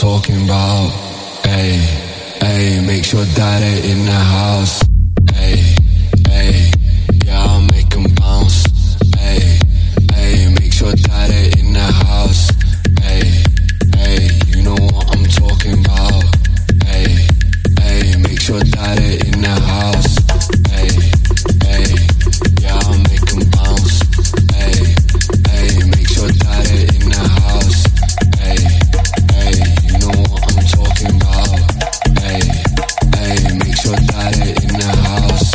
talking about. Hey, hey, make sure daddy in the house. Hey, hey, yeah, I'll make him bounce. Hey, hey, make sure daddy in the house. Hey, hey, you know what I'm talking about. Hey, hey, make sure daddy in the house. Hey, hey, yeah, I'll make him bounce. Hey, hey, make sure daddy in the house. Hey, hey, you know what I'm talking about. Hey, hey, make sure daddy in the house.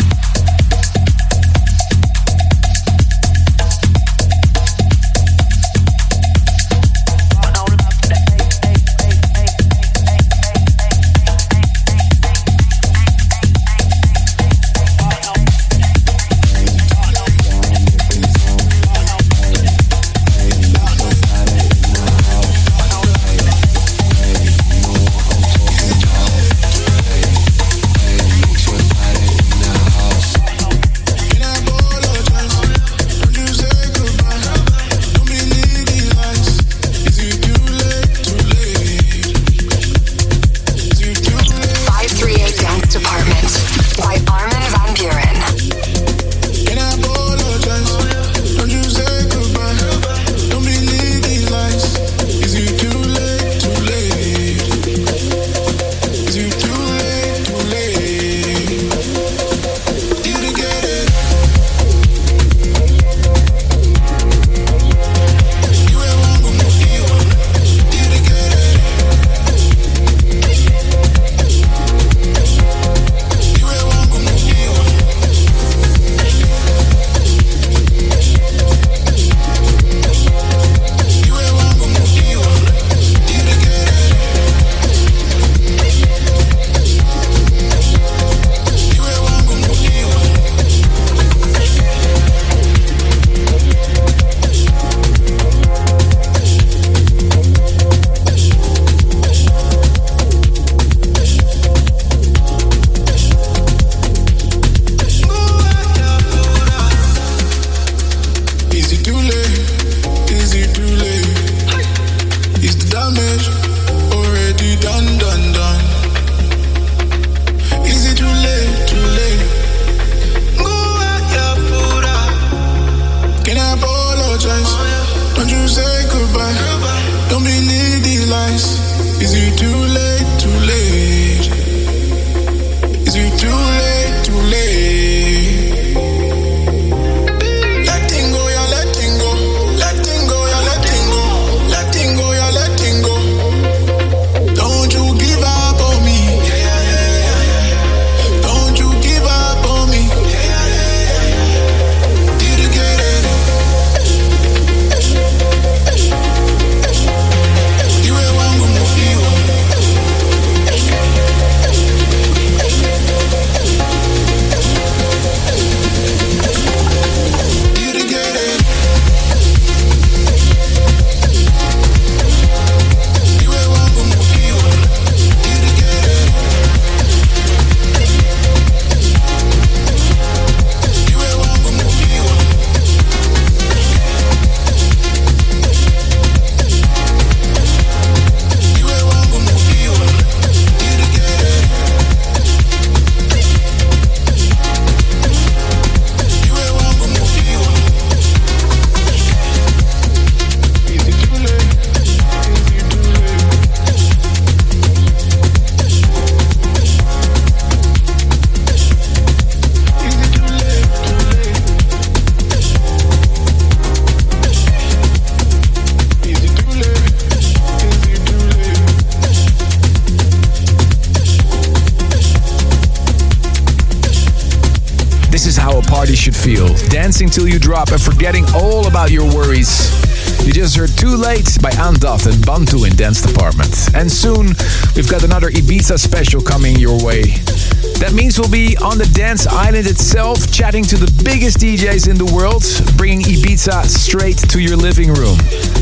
Should feel. Dancing till you drop and forgetting all about your worries. You just heard Too Late by Andoth and Bantu in Dance Department. And soon, we've got another Ibiza special coming your way. That means we'll be on the dance island itself, chatting to the biggest DJs in the world, bringing Ibiza straight to your living room.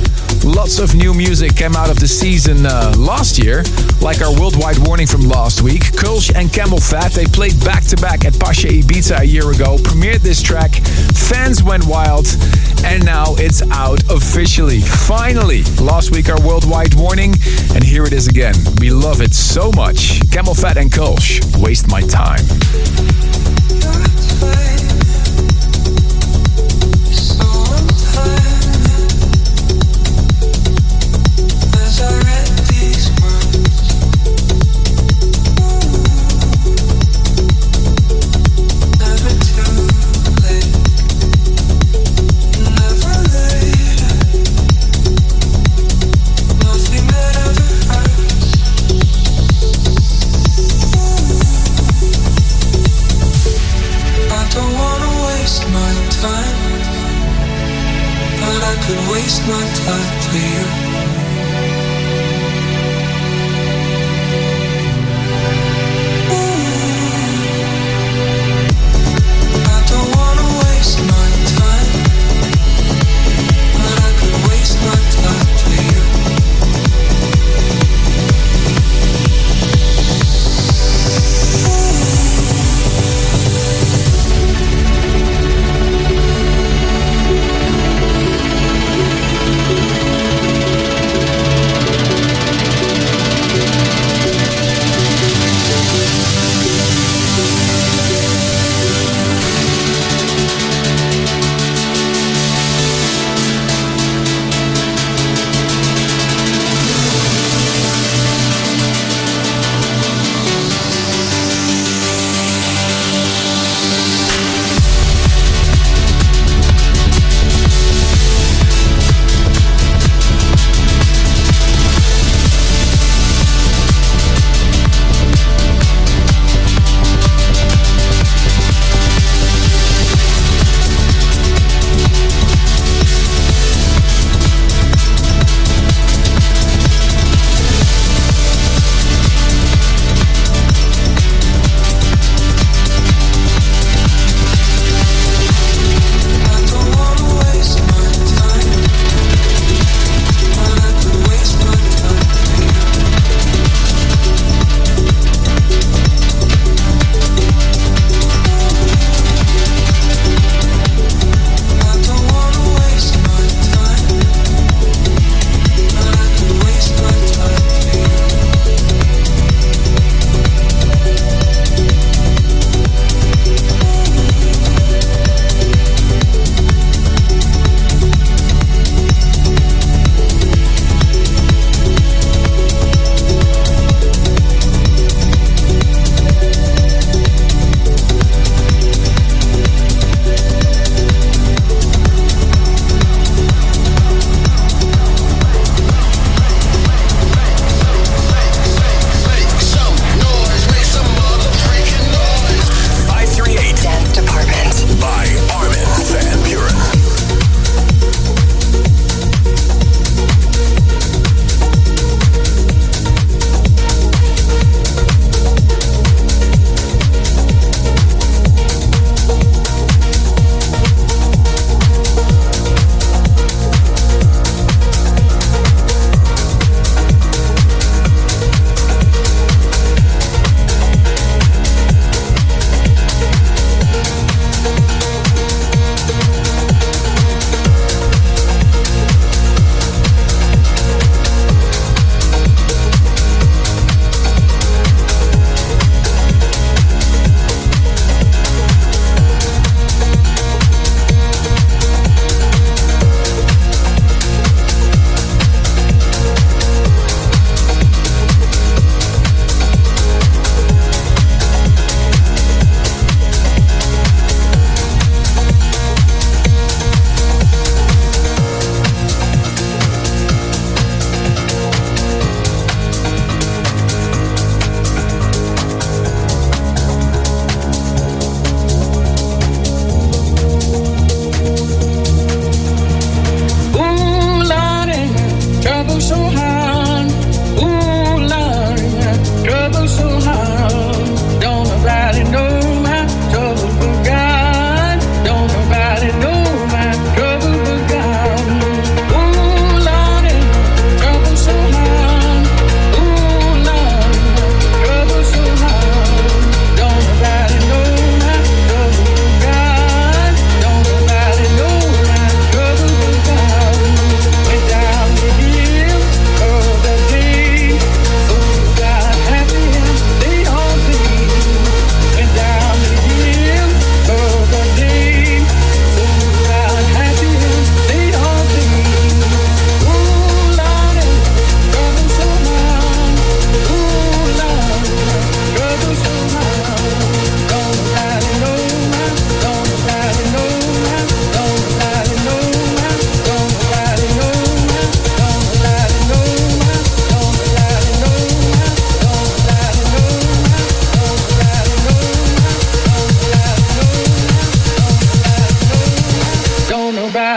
Lots of new music came out of the season last year, like our Worldwide Warning from last week. Kulsh and Camel Fat, they played back-to-back at Pacha Ibiza a year ago, premiered this track, fans went wild, and now it's out officially. Finally, last week our Worldwide Warning, and here it is again. We love it so much. Camel Fat and Kulsh, Waste My Time.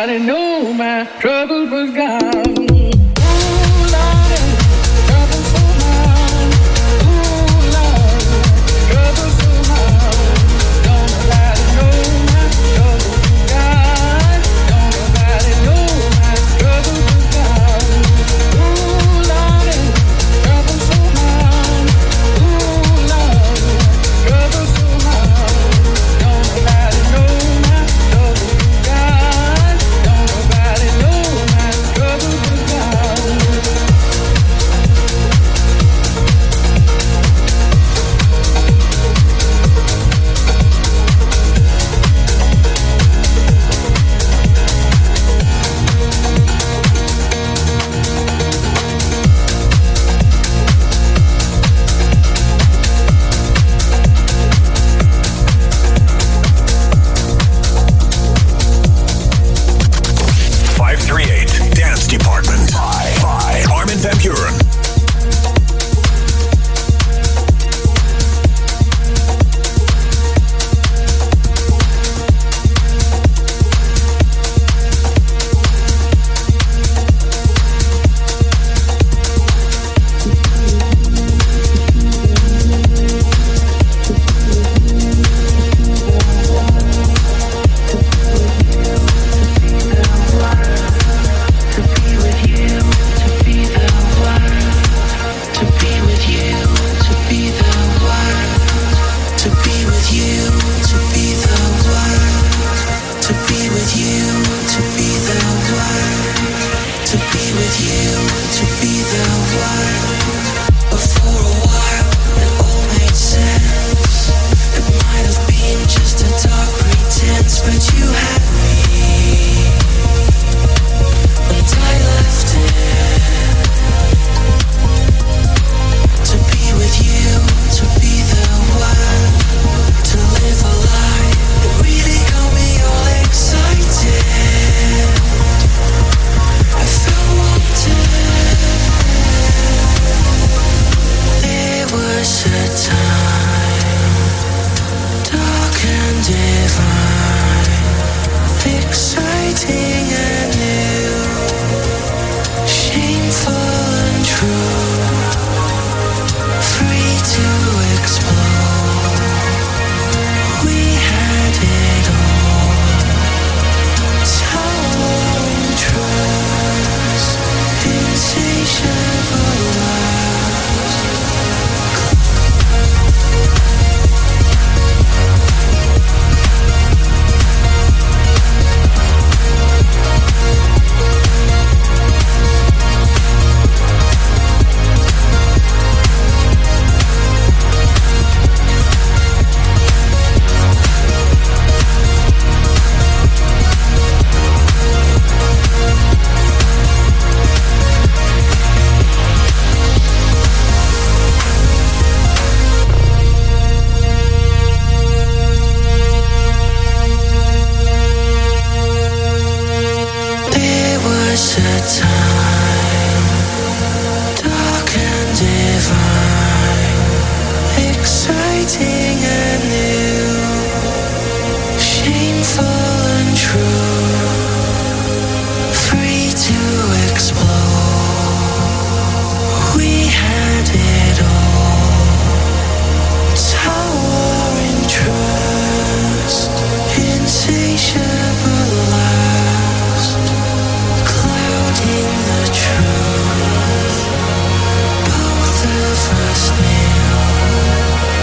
nobody knew my trouble was gone.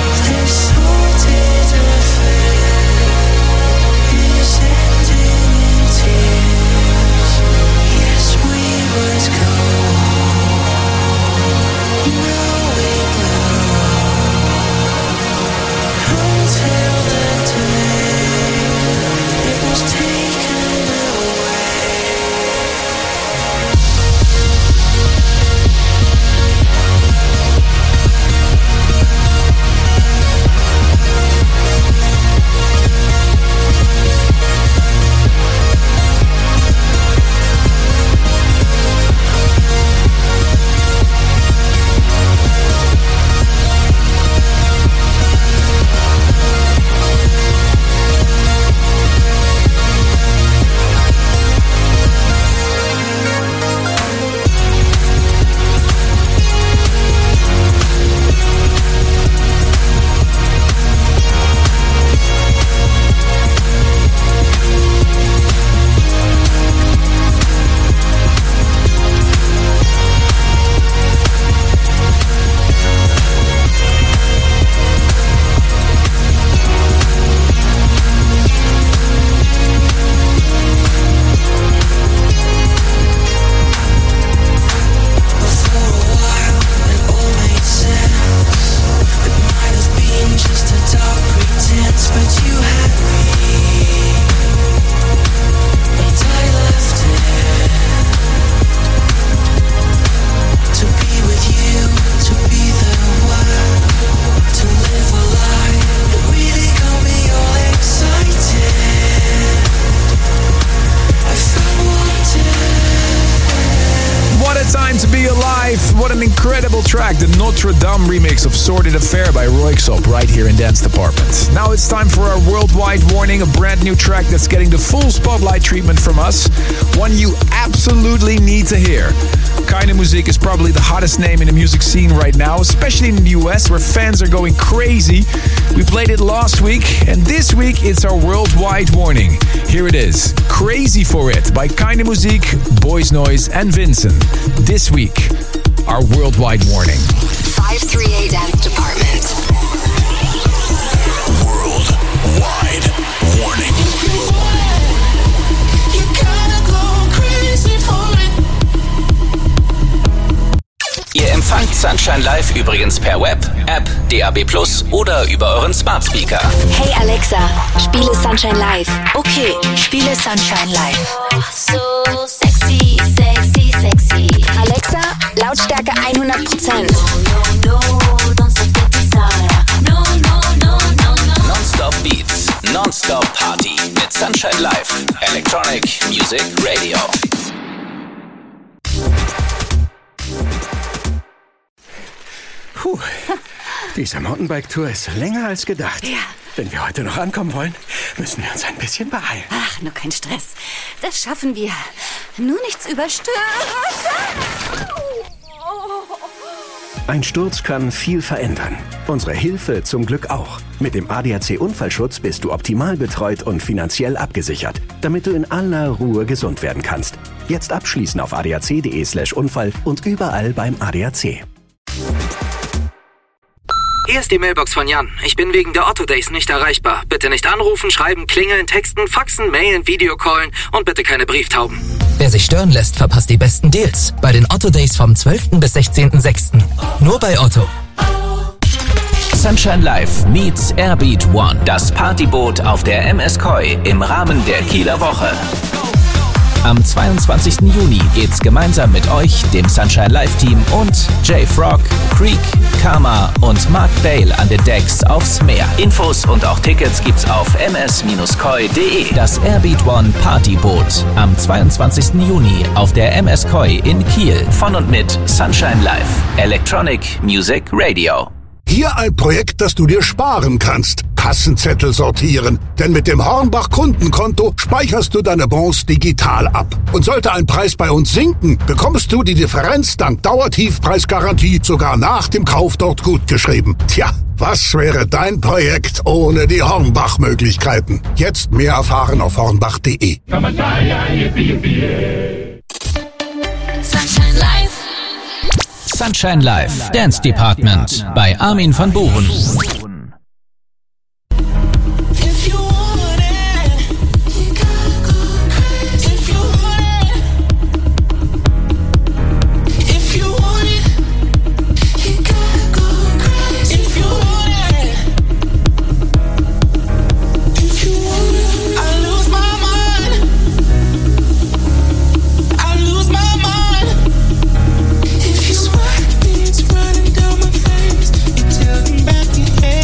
Sorted affair is ending. track, the Notre Dame remix of Sordid Affair by Royksop, right here in Dance Department. Now it's time for our worldwide warning, a brand new track that's getting the full spotlight treatment from us. One you absolutely need to hear. Keine Musik is probably the hottest name in the music scene right now, especially in the US, where fans are going crazy. We played it last week, and this week it's our worldwide warning. Here it is, Crazy for It by Keine Musik, Boys Noise and Vincent. This week, our worldwide warning. 538 Dance Department. Worldwide warning. Ihr empfangt Sunshine Live übrigens per Web, App, DAB+ oder über euren Smart Speaker. Hey Alexa, spiele Sunshine Live. Okay, spiele Sunshine Live. So sexy, sexy, sexy. Alexa, Lautstärke 100%. Non-Stop Beats, Non-Stop Party mit Sunshine Live, Electronic Music Radio. Puh, diese Mountainbike-Tour ist länger als gedacht. Ja. Wenn wir heute noch ankommen wollen, müssen wir uns ein bisschen beeilen. Ach, nur kein Stress. Das schaffen wir. Nur nichts überstürzen. Ein Sturz kann viel verändern. Unsere Hilfe zum Glück auch. Mit dem ADAC Unfallschutz bist du optimal betreut und finanziell abgesichert, damit du in aller Ruhe gesund werden kannst. Jetzt abschließen auf adac.de/Unfall und überall beim ADAC. Hier ist die Mailbox von Jan. Ich bin wegen der Otto Days nicht erreichbar. Bitte nicht anrufen, schreiben, klingeln, texten, faxen, mailen, Videocallen und bitte keine Brieftauben. Wer sich stören lässt, verpasst die besten Deals. Bei den Otto Days vom 12. bis 16.06. Nur bei Otto. Sunshine Live meets Airbeat One. Das Partyboot auf der MS Koi im Rahmen der Kieler Woche. Am 22. Juni geht's gemeinsam mit euch, dem Sunshine Live Team und J-Frog, Creek, Karma und Mark Bale an den Decks aufs Meer. Infos und auch Tickets gibt's auf ms-koi.de. Das Airbeat One Partyboot am 22. Juni auf der MS Koi in Kiel. Von und mit Sunshine Live, Electronic Music Radio. Hier ein Projekt, das du dir sparen kannst. Kassenzettel sortieren. Denn mit dem Hornbach Kundenkonto speicherst du deine Bons digital ab. Und sollte ein Preis bei uns sinken, bekommst du die Differenz dank Dauertiefpreisgarantie sogar nach dem Kauf dort gutgeschrieben. Tja, was wäre dein Projekt ohne die Hornbach-Möglichkeiten? Jetzt mehr erfahren auf hornbach.de. Sunshine Live. Sunshine Live, Dance Department bei Armin van Buuren. Running down my face, tell them back your head.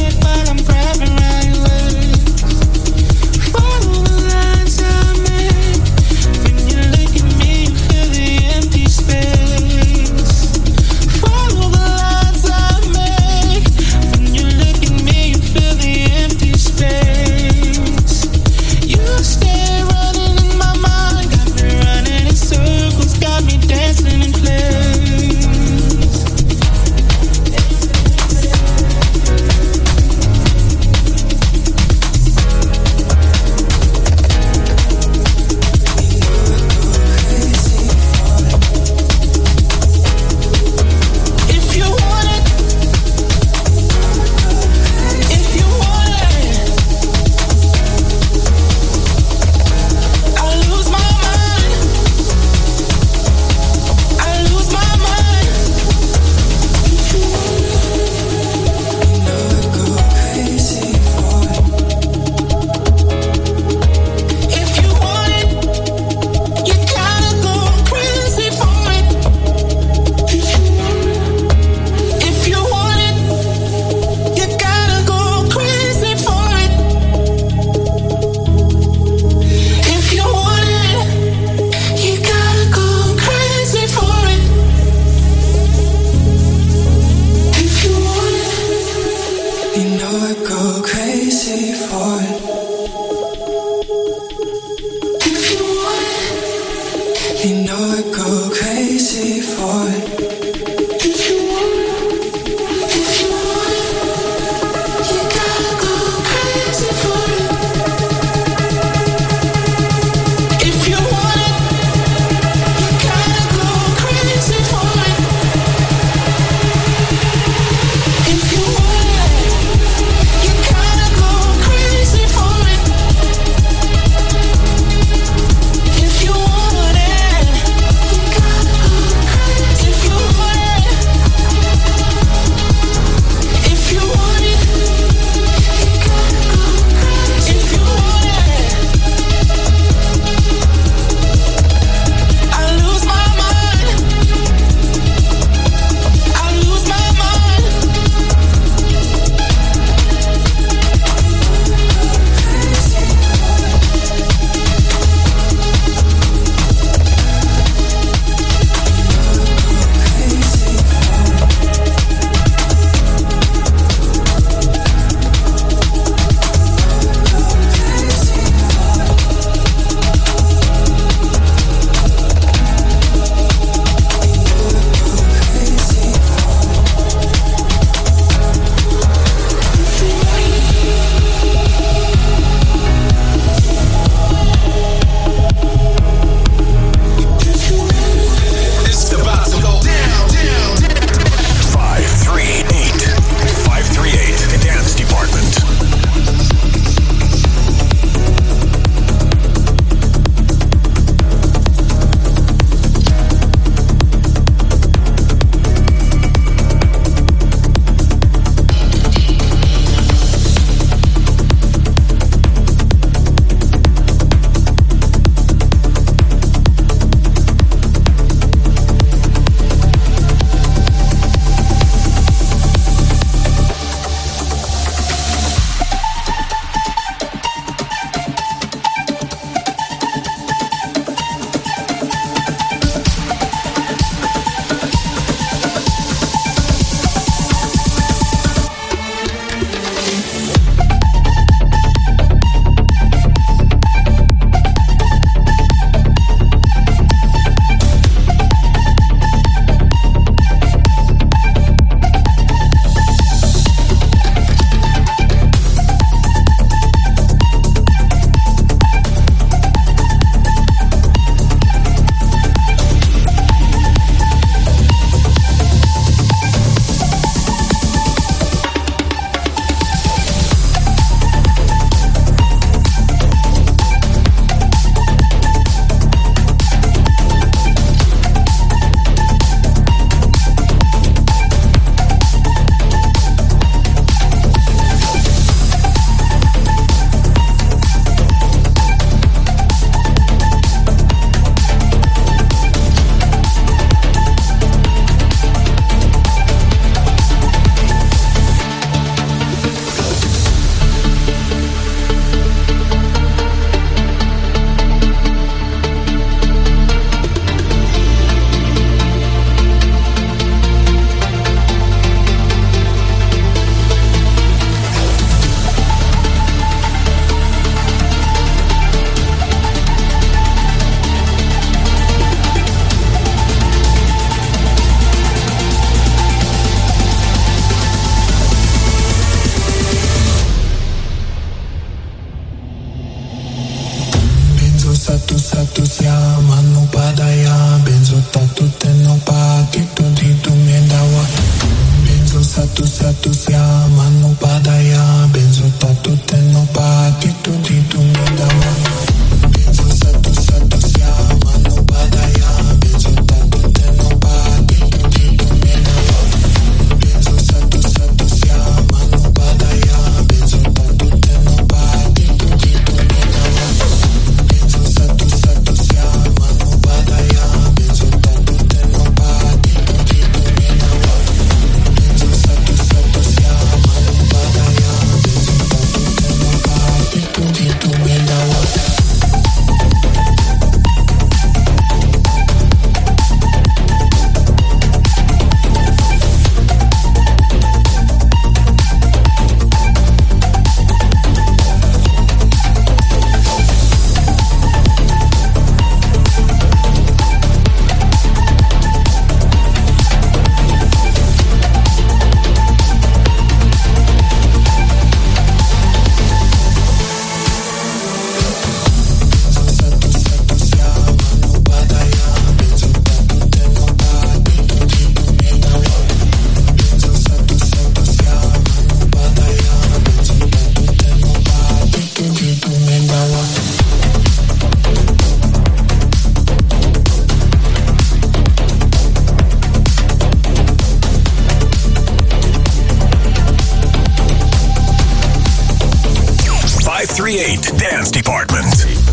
Dance Department.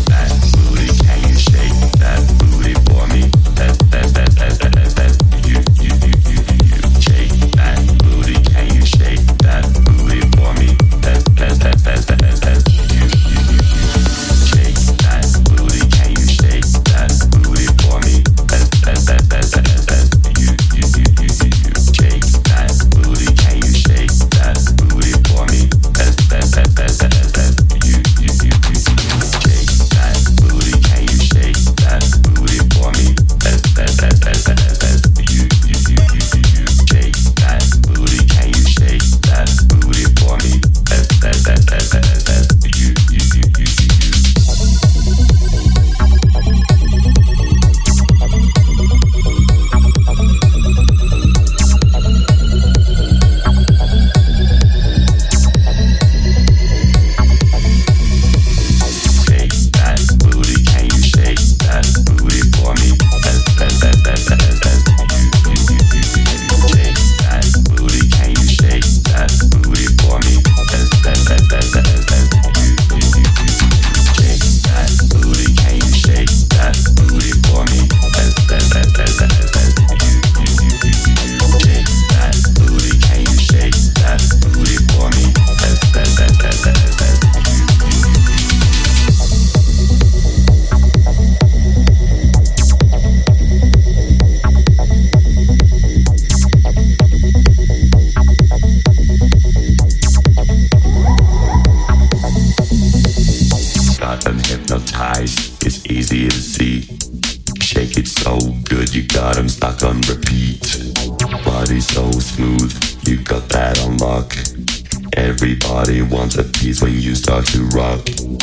Everybody wants a piece when you start to rock.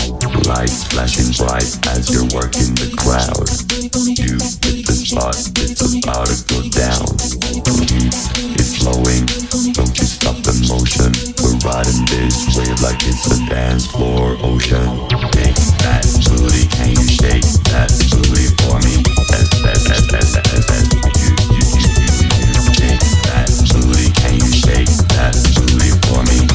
Lights flashing bright as you're working the crowd. You hit the spot, it's about to go down. The heat is flowing, don't you stop the motion. We're riding this wave like it's a dance floor ocean. Shake that booty, can you shake that booty for me? You shake that booty, can you shake that booty for me?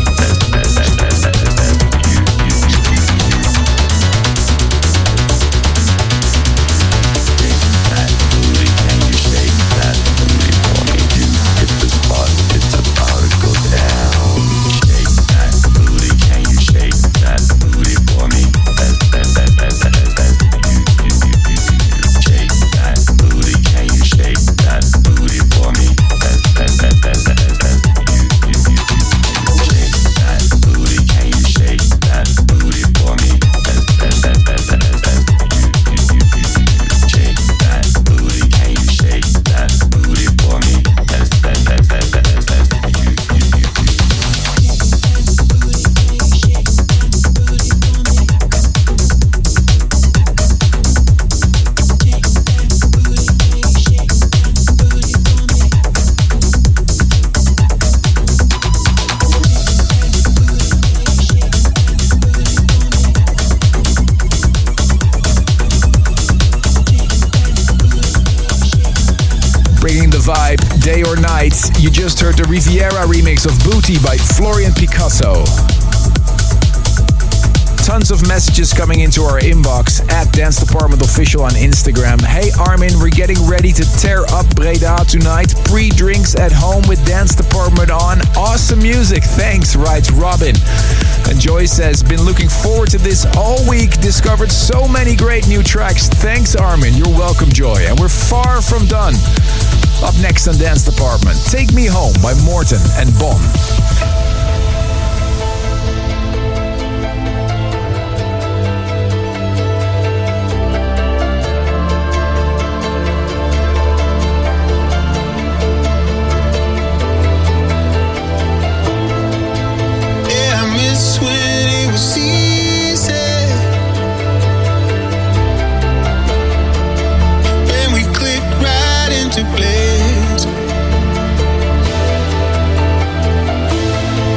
Day or Night. You just heard the Riviera remix of Booty by Florian Picasso. Tons of messages coming into our inbox at Dance Department Official on Instagram. Hey Armin, we're getting ready to tear up Breda tonight. Pre-drinks at home with Dance Department on. Awesome music, thanks, writes Robin. And Joy says, been looking forward to this all week. Discovered so many great new tracks. Thanks Armin, you're welcome Joy. And we're far from done. Up next on Dance Department, Take Me Home by Morten and Bon. Place.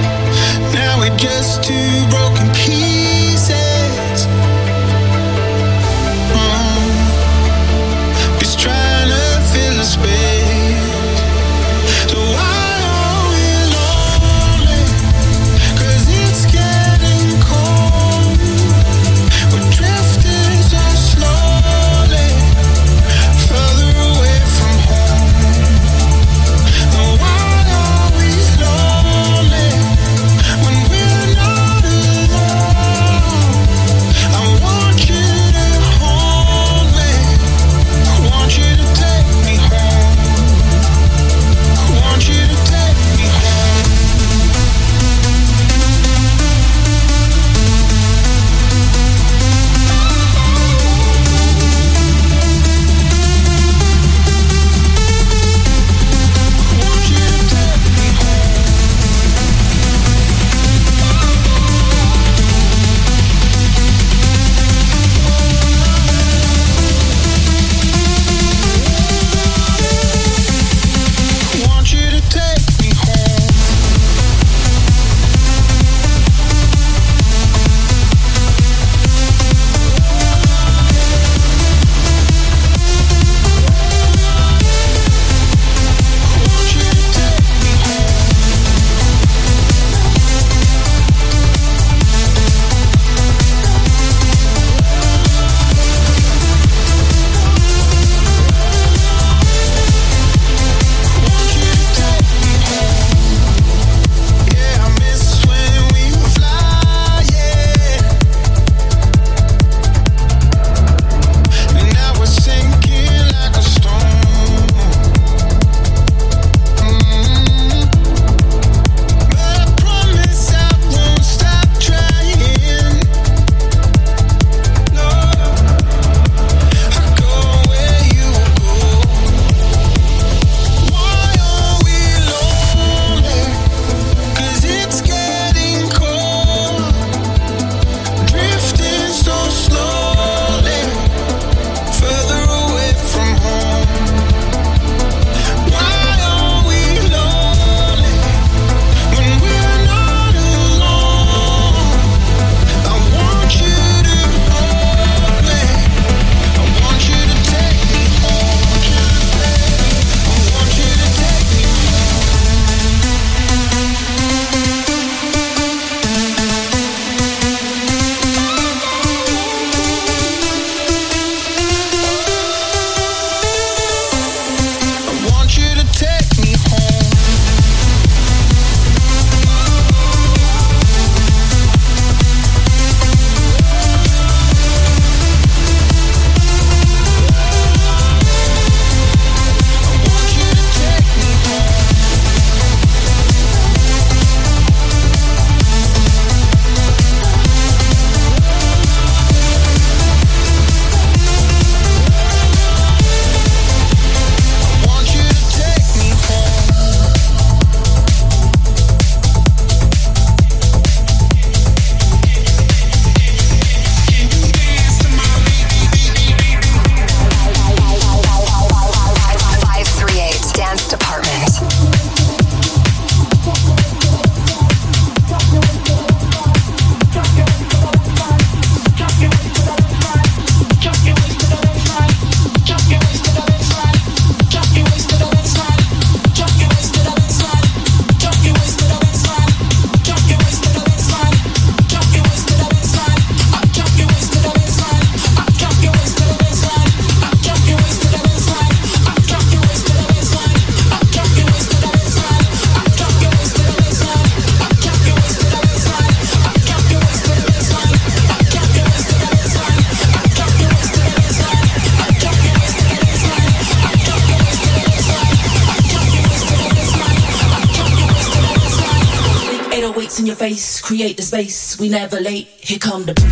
your face, create the space, we never late, here come the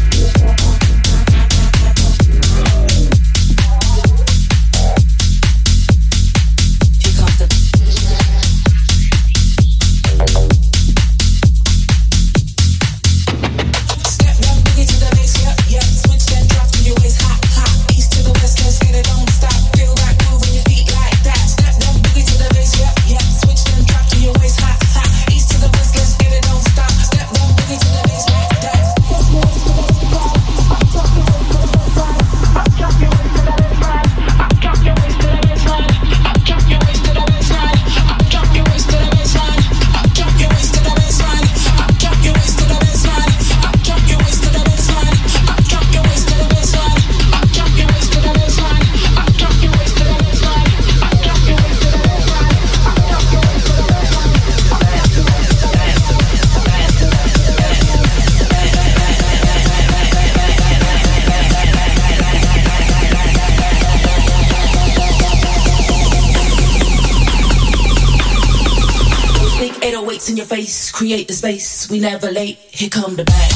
in your face, create the space, we never late, here come the bang.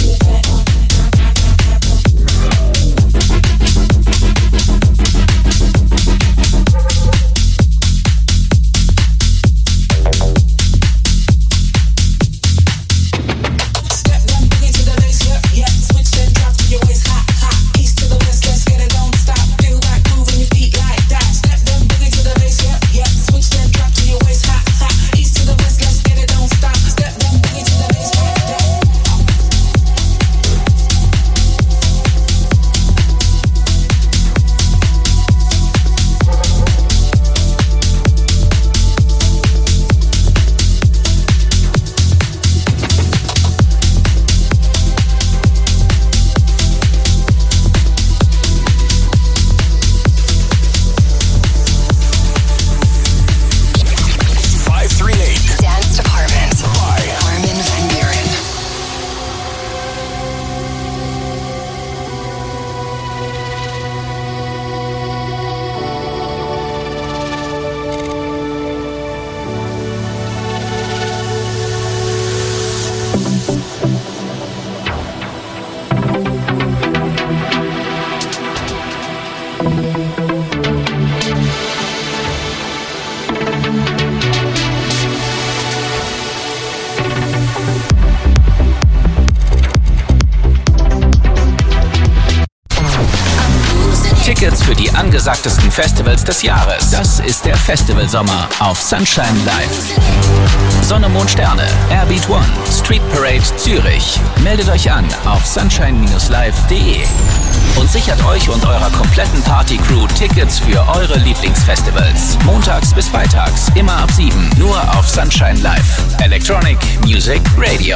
Tickets für die angesagtesten Festivals des Jahres. Das ist der Festivalsommer auf Sunshine Live. Sonne, Mond, Sterne, Airbeat One, Street Parade Zürich. Meldet euch an auf sunshine-live.de und sichert euch und eurer kompletten Party-Crew Tickets für eure Lieblingsfestivals. Montags bis freitags, immer ab 7, nur auf Sunshine Live. Electronic Music Radio.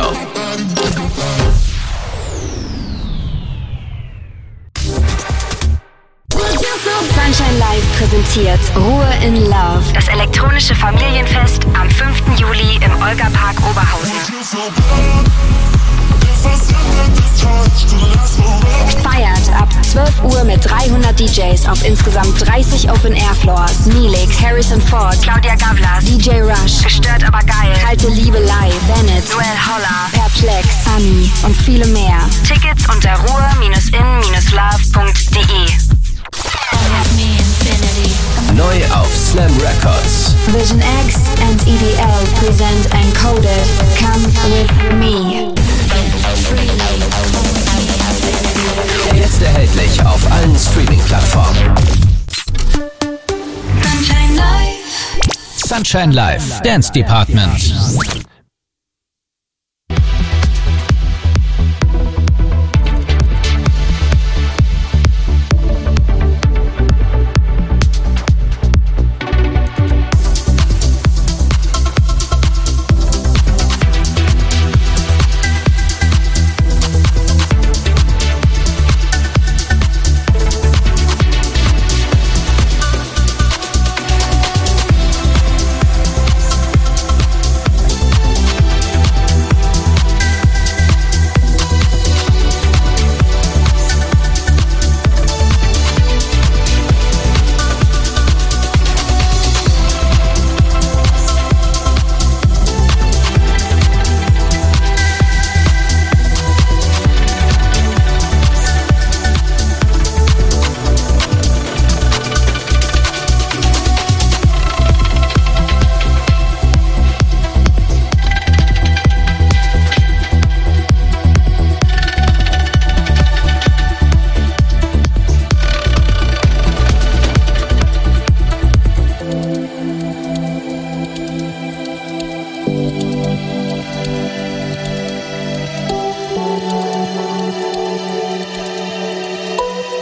Sunshine Live präsentiert Ruhe in Love. Das elektronische Familienfest am 5. Juli im Olga-Park Oberhausen. Feiert ab 12 Uhr mit 300 DJs auf insgesamt 30 Open-Air-Floors. Neelix, Harrison Ford, Claudia Gavlas, DJ Rush, Gestört aber geil, Kalte Liebe live, Bennett, Noel Holler, Perplex, Sunny und viele mehr. Tickets unter ruhe-in-love.de. Neu auf Slam Records. Vision X and EDL present Encoded. Come with me. Jetzt erhältlich auf allen Streaming-Plattformen. Sunshine Live. Sunshine Live, Dance Department.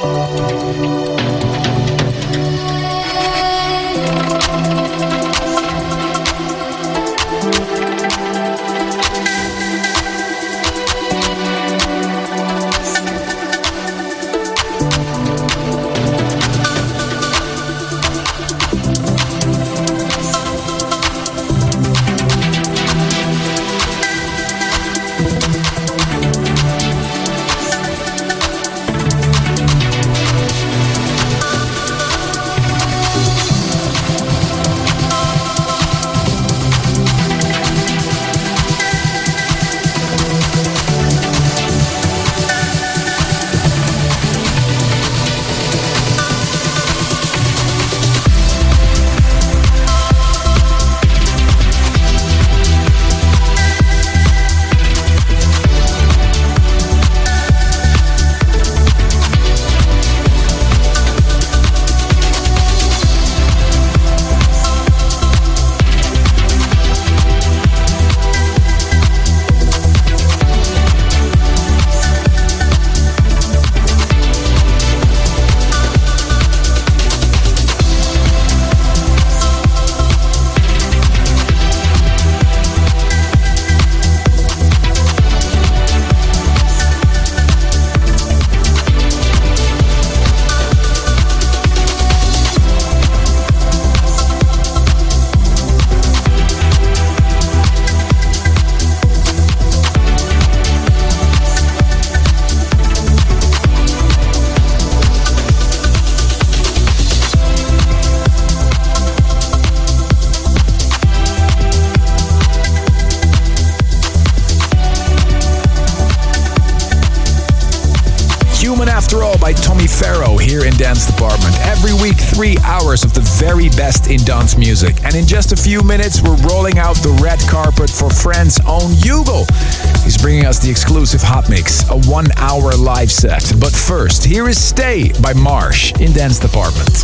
After All by Tommy Farrow here in Dance Department. Every week, 3 hours of the very best in dance music. And in just a few minutes, we're rolling out the red carpet for Fran's own Hugo. He's bringing us the exclusive Hot Mix, a 1-hour live set. But first, here is Stay by Marsh in Dance Department.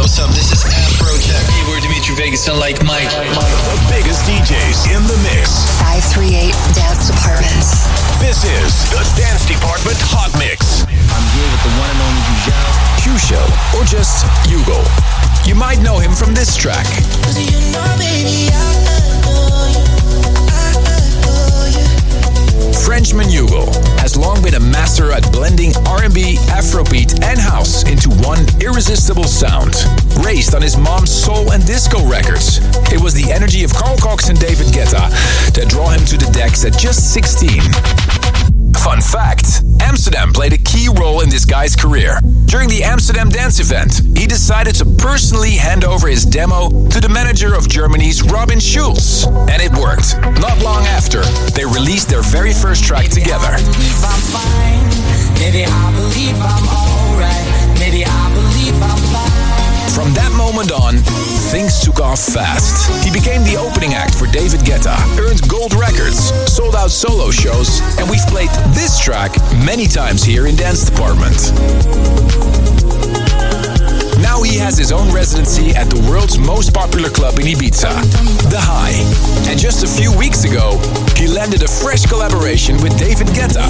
what's up? This is Afrojack. Hey, we're Dimitri Vegas and Like Mike. The biggest DJs in the mix. 538 Dance Department. This is the Dance Department Hot Mix. I'm here with the one and only Q-Show, or just Hugo. You might know him from this track. Frenchman Hugo has long been a master at blending R&B, Afrobeat, and house into one irresistible sound. Raised on his mom's soul and disco records, it was the energy of Carl Cox and David Guetta that drew him to the decks at just 16. Fun fact, Amsterdam played a key role in this guy's career. During the Amsterdam Dance event, he decided to personally hand over his demo to the manager of Germany's Robin Schulz. And it worked. Not long after, they released their very first track together. Maybe I believe I'm alright. Maybe I believe I'm fine. From that moment on, things took off fast. He became the opening act for David Guetta, earned gold records, sold out solo shows, and we've played this track many times here in Dance Department. Now he has his own residency at the world's most popular club in Ibiza, The High. And just a few weeks ago, he landed a fresh collaboration with David Guetta.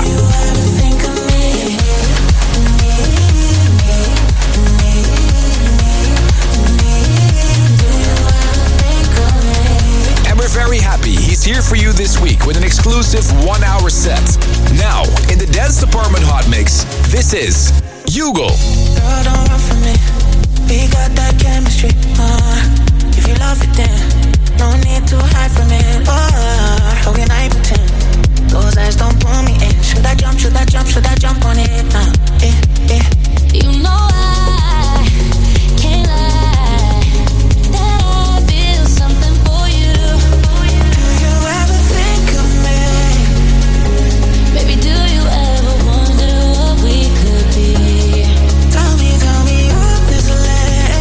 Very happy he's here for you this week with an exclusive 1-hour set. Now, in the Dance Department Hot Mix, this is Hugo. Girl, don't run from me. We got that chemistry. If you love it, then no need to hide from it. How can I pretend? Those eyes don't pull me in. Should I jump? Should I jump? Should I jump on it? You know I can't lie that I feel something for you. Baby, do you ever wonder what we could be? Tell me honestly.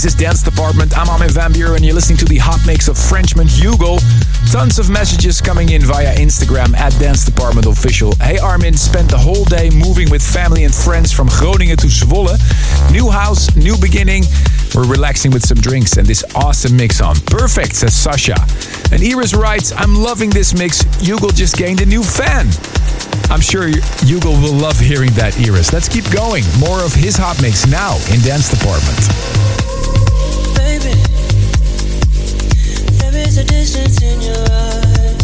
This is Dance Department. I'm Armin van Buuren and you're listening to the hot mix of Frenchman Hugo. Tons of messages coming in via Instagram at Dance Department Official. Hey Armin, spent the whole day moving with family and friends from Groningen to Zwolle. New house, new beginning. We're relaxing with some drinks and this awesome mix on. Perfect, says Sasha. And Iris writes, I'm loving this mix. Hugo just gained a new fan. I'm sure Hugo will love hearing that, Iris. Let's keep going. More of his hot mix now in Dance Department. Baby, there is a distance in your eyes.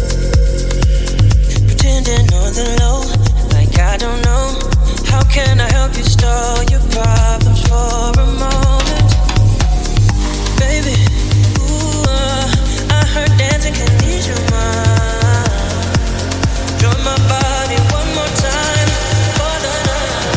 Pretending on the low, like I don't know. How can I help you stall your problems for a moment? Baby, ooh, I heard dancing can ease your mind. Join my body one more time for the night.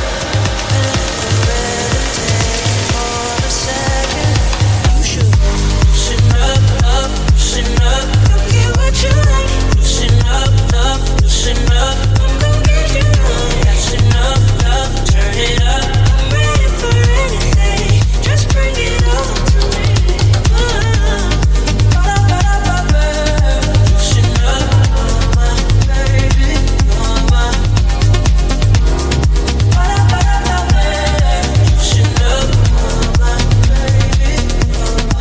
Meditate for a second. You should loosen up, loosen up. Come get what you like. Loosen up, loosen up. I'm gon' get you right. That's enough love, turn it up. I'm ready for anything. Just bring it on to me. Loosen up, my baby, you're my. Loosen up, my baby, you're my.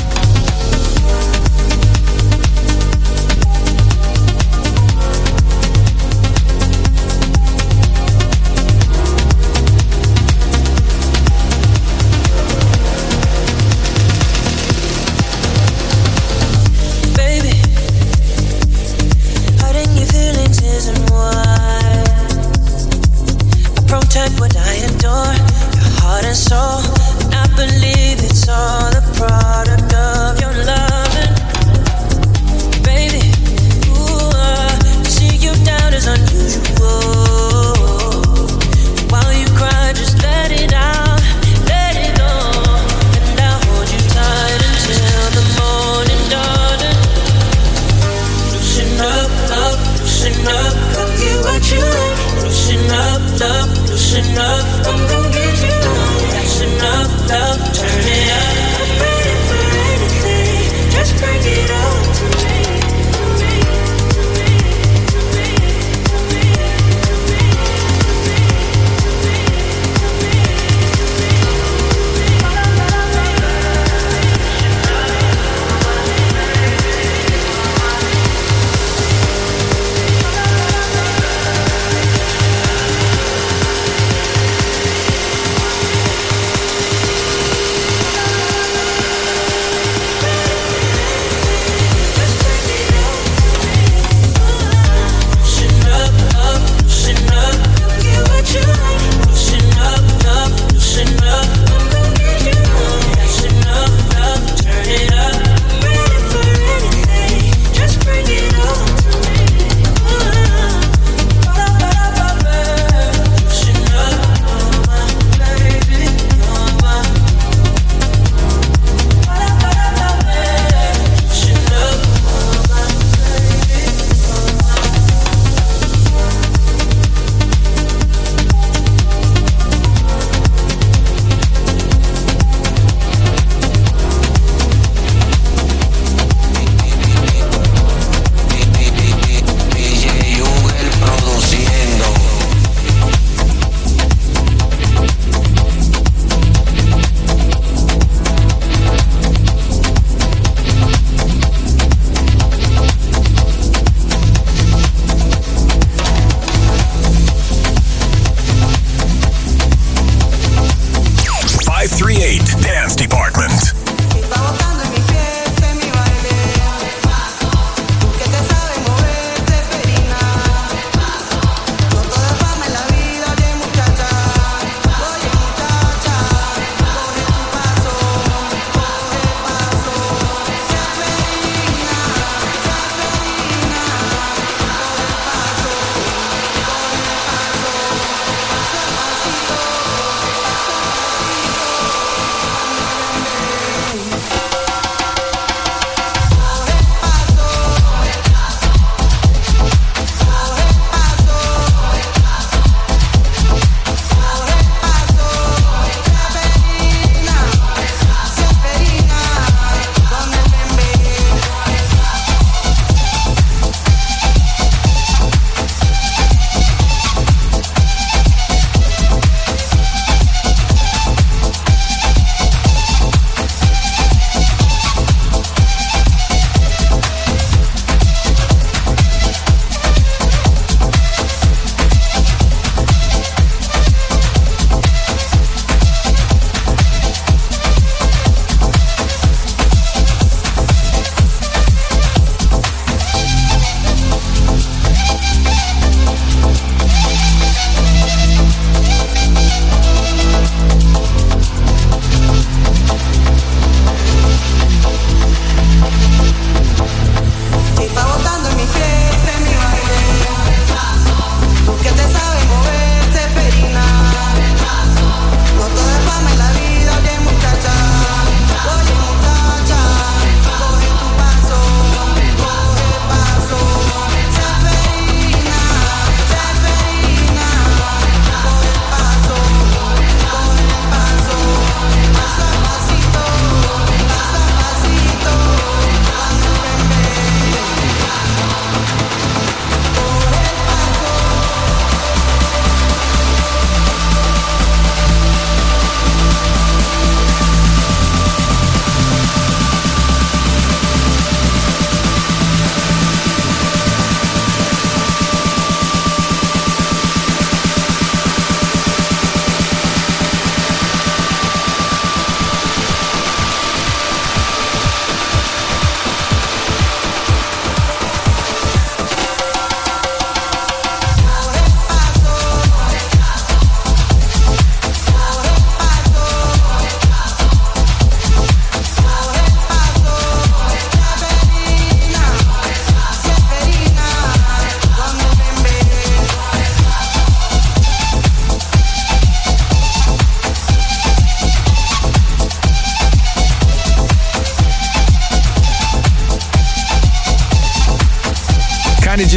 Baby, hiding your feelings isn't wise. I protect what I adore, your heart and soul. And I believe it's all a product of your loving. Baby, ooh, to see you down is unusual. While you cry, just let it out, let it go. And I'll hold you tight until the morning dawning. Loosen up, loosen up. Come get what you like. Loosen up, loosen up. I'm gon' get you right. That's enough love, turn it up. I'm ready for anything. Just bring it on to me.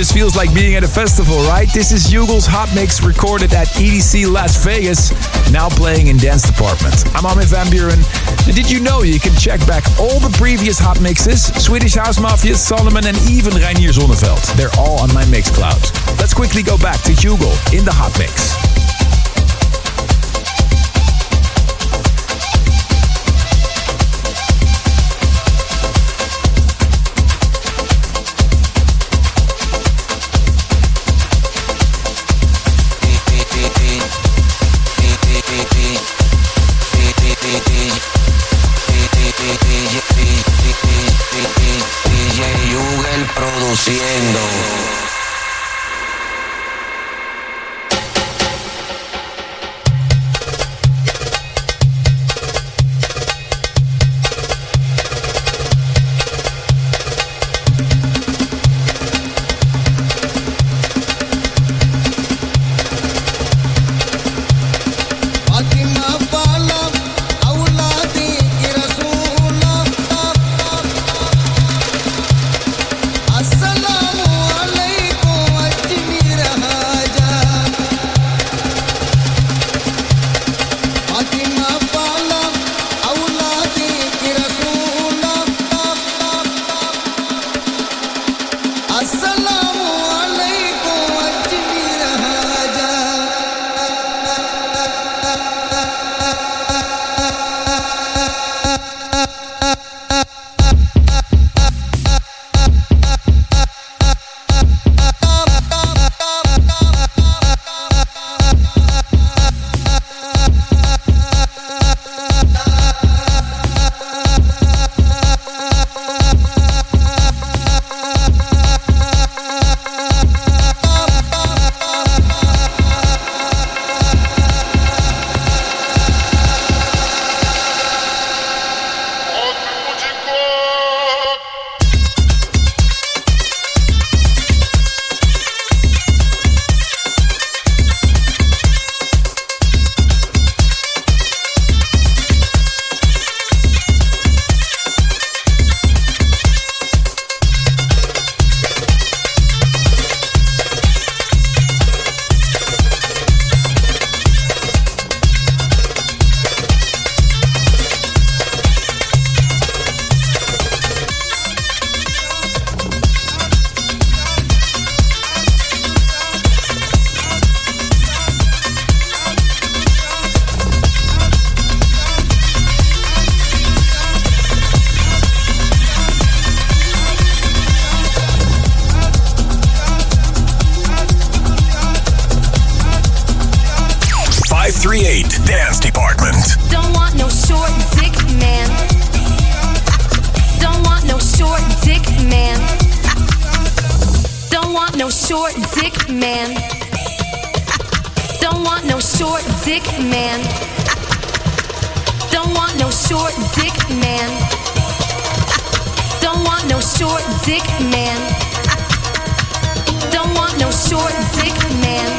almost feels like being at a festival, right? This is Hugel's Hot Mix recorded at EDC Las Vegas, now playing in Dance Department. I'm Armin van Buuren, and did you know you can check back all the previous Hot Mixes? Swedish House Mafia, Solomon, and even Reinier Zonneveld. They're all on my Mixcloud. Let's quickly go back to Hugel in the Hot Mix. Produciendo. Dance Department. Don't want no short dick man. Don't want no short dick man. Don't want no short dick man. Don't want no short dick man. Don't want no short dick man. Don't want no short dick man. Don't want no short dick man.